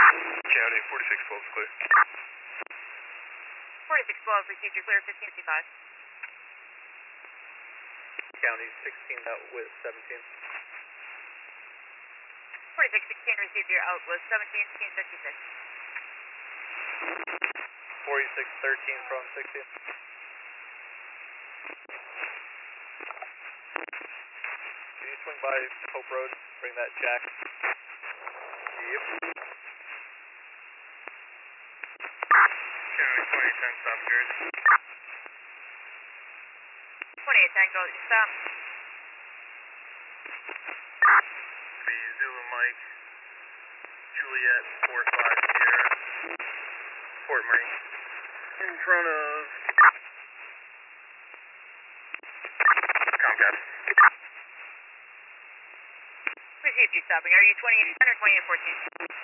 County 4612 is clear. 4612, received your clear, 1555. County 16 out with 17. 4616, received your out was 1756. 4613 from 16. Can you swing by Hope Road, bring that jack? Yep. County 2010, stop Jersey. 28 Tango, stop. Be Zulu Mike, Juliet 45 Sierra, Fort Marine. In front of Comcast. Received you stopping. Are you 2810 or 2814?